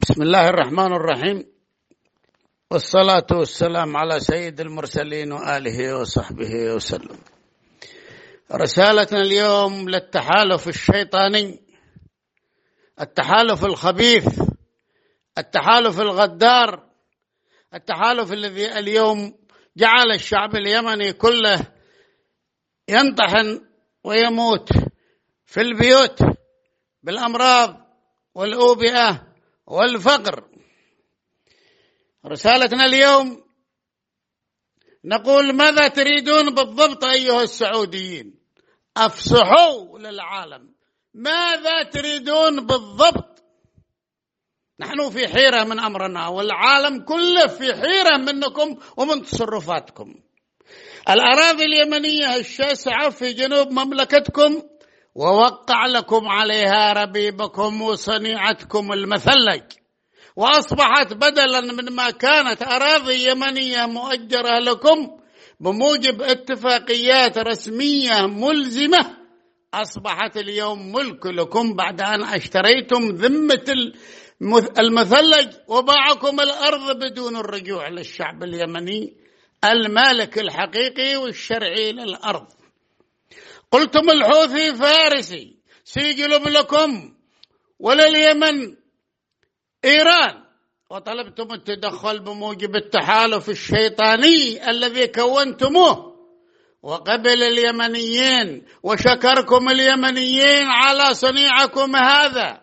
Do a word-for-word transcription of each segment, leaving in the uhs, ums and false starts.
بسم الله الرحمن الرحيم، والصلاة والسلام على سيد المرسلين وآله وصحبه وسلم. رسالتنا اليوم للتحالف الشيطاني، التحالف الخبيث، التحالف الغدار، التحالف الذي اليوم جعل الشعب اليمني كله ينطحن ويموت في البيوت بالأمراض والأوبئة والفقر. رسالتنا اليوم نقول: ماذا تريدون بالضبط أيها السعوديين؟ أفصحوا للعالم، ماذا تريدون بالضبط؟ نحن في حيرة من أمرنا، والعالم كله في حيرة منكم ومن تصرفاتكم. الأراضي اليمنية الشاسعة في جنوب مملكتكم ووقع لكم عليها ربيبكم وصنيعتكم المثلج، وأصبحت بدلا من ما كانت أراضي يمنية مؤجرة لكم بموجب اتفاقيات رسمية ملزمة، أصبحت اليوم ملك لكم بعد أن اشتريتم ذمة المثلج وباعكم الأرض بدون الرجوع للشعب اليمني المالك الحقيقي والشرعي للأرض. قلتم الحوثي فارسي سيجلب لكم ولليمن إيران، وطلبتم التدخل بموجب التحالف الشيطاني الذي كونتموه، وقبل اليمنيين وشكركم اليمنيين على صنيعكم هذا.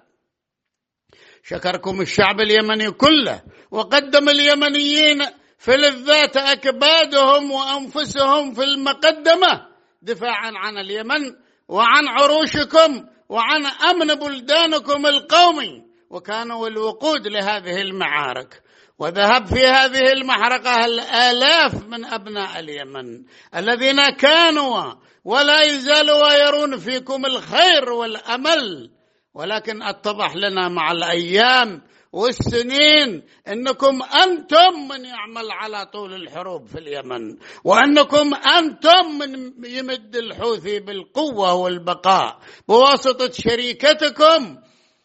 شكركم الشعب اليمني كله، وقدم اليمنيين في لذات أكبادهم وأنفسهم في المقدمة دفاعا عن اليمن وعن عروشكم وعن أمن بلدانكم القومي، وكانوا الوقود لهذه المعارك. وذهب في هذه المحرقة الآلاف من أبناء اليمن الذين كانوا ولا يزالوا يرون فيكم الخير والأمل، ولكن اتضح لنا مع الأيام والسنين أنكم أنتم من يعمل على طول الحروب في اليمن، وأنكم أنتم من يمد الحوثي بالقوة والبقاء بواسطة شريكتكم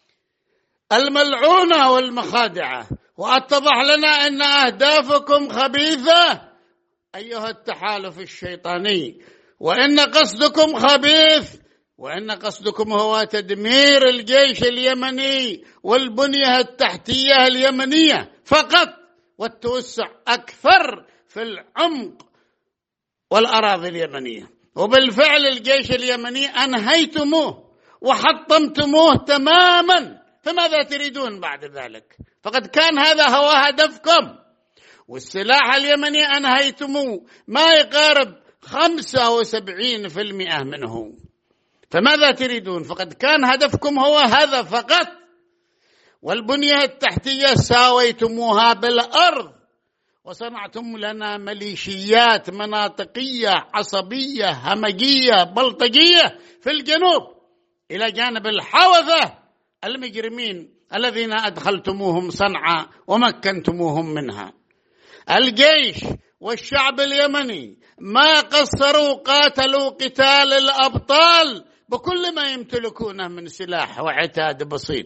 الملعونة والمخادعة. واتضح لنا أن أهدافكم خبيثة أيها التحالف الشيطاني، وأن قصدكم خبيث، وأن قصدكم هو تدمير الجيش اليمني والبنية التحتية اليمنية فقط، والتوسع أكثر في العمق والأراضي اليمنية. وبالفعل الجيش اليمني أنهيتموه وحطمتموه تماما، فماذا تريدون بعد ذلك؟ فقد كان هذا هو هدفكم. والسلاح اليمني أنهيتموه ما يقارب خمسة وسبعين بالمئة منه، فماذا تريدون؟ فقد كان هدفكم هو هذا فقط. والبنية التحتية ساويتموها بالأرض، وصنعتم لنا ميليشيات مناطقية عصبية همجية بلطجية في الجنوب، إلى جانب الحوثة المجرمين الذين أدخلتموهم صنعاء ومكنتموهم منها. الجيش والشعب اليمني ما قصروا، قاتلوا قتال الأبطال بكل ما يمتلكونه من سلاح وعتاد بسيط،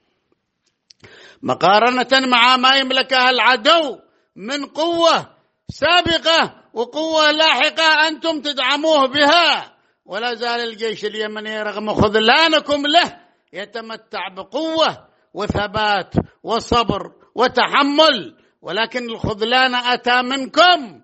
مقارنة مع ما يملكها العدو من قوة سابقة وقوة لاحقة أنتم تدعموه بها. ولا زال الجيش اليمني رغم خذلانكم له يتمتع بقوة وثبات وصبر وتحمل، ولكن الخذلان أتى منكم،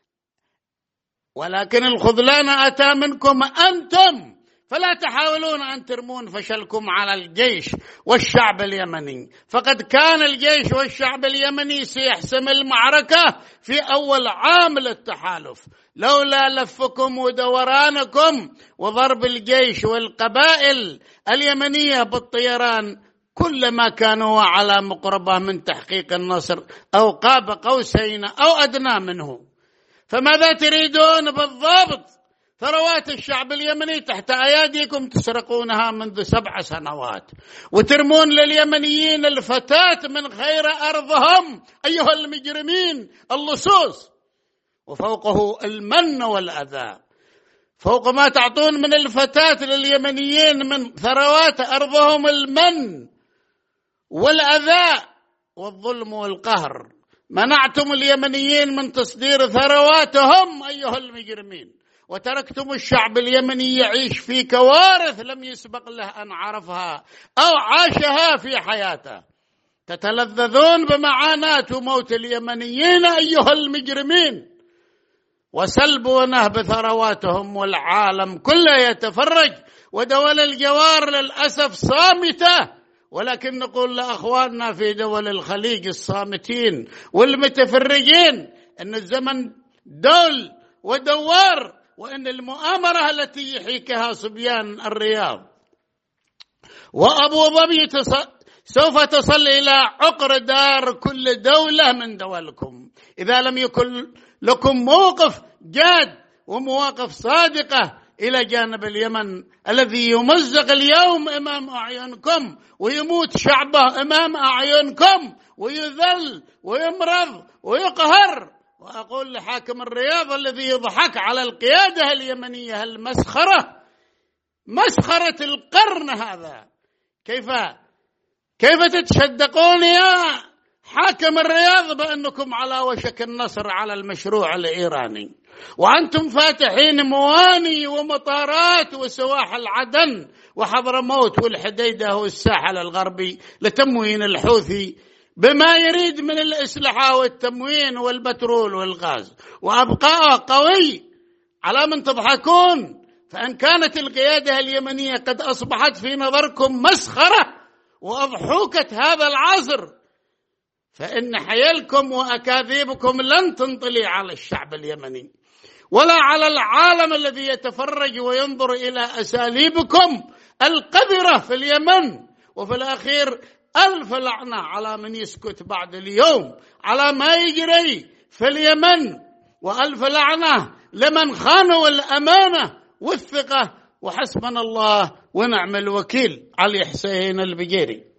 ولكن الخذلان أتى منكم أنتم، فلا تحاولون أن ترمون فشلكم على الجيش والشعب اليمني. فقد كان الجيش والشعب اليمني سيحسم المعركة في أول عام للتحالف، لولا لفكم ودورانكم وضرب الجيش والقبائل اليمنية بالطيران كلما كانوا على مقربة من تحقيق النصر أو قاب قوسين أو أدنى منه. فماذا تريدون بالضبط؟ ثروات الشعب اليمني تحت أياديكم تسرقونها منذ سبع سنوات، وترمون لليمنيين الفتاة من خير أرضهم أيها المجرمين اللصوص، وفوقه المن والأذى. فوق ما تعطون من الفتاة لليمنيين من ثروات أرضهم المن والأذى والظلم والقهر، منعتم اليمنيين من تصدير ثرواتهم أيها المجرمين، وتركتم الشعب اليمني يعيش في كوارث لم يسبق له أن عرفها أو عاشها في حياته. تتلذذون بمعاناة وموت اليمنيين أيها المجرمين، وسلب ونهب ثرواتهم، والعالم كله يتفرج، ودول الجوار للأسف صامتة. ولكن نقول لأخواننا في دول الخليج الصامتين والمتفرجين أن الزمن دول ودوار، وأن المؤامرة التي يحيكها صبيان الرياض وأبو ظبي سوف تصل إلى عقر دار كل دولة من دولكم إذا لم يكن لكم موقف جاد ومواقف صادقة إلى جانب اليمن الذي يمزق اليوم أمام أعينكم، ويموت شعبه أمام أعينكم، ويذل ويمرض ويقهر. وأقول لحاكم الرياض الذي يضحك على القيادة اليمنية المسخرة، مسخرة القرن هذا، كيف كيف تتشدقون يا حاكم الرياض بأنكم على وشك النصر على المشروع الإيراني، وأنتم فاتحين مواني ومطارات وسواحل عدن وحضرموت والحديدة والساحل الغربي لتموين الحوثي بما يريد من الأسلحة والتموين والبترول والغاز، وأبقاء قوي على من تضحكون. فإن كانت القيادة اليمنية قد أصبحت في نظركم مسخرة وأضحوكة هذا العصر، فإن حيلكم وأكاذيبكم لن تنطلي على الشعب اليمني ولا على العالم الذي يتفرج وينظر إلى أساليبكم القذرة في اليمن. وفي الأخير ألف لعنة على من يسكت بعد اليوم على ما يجري في اليمن، وألف لعنة لمن خانوا الأمانة والثقة. وحسبنا الله ونعم الوكيل. علي حسين البقيري.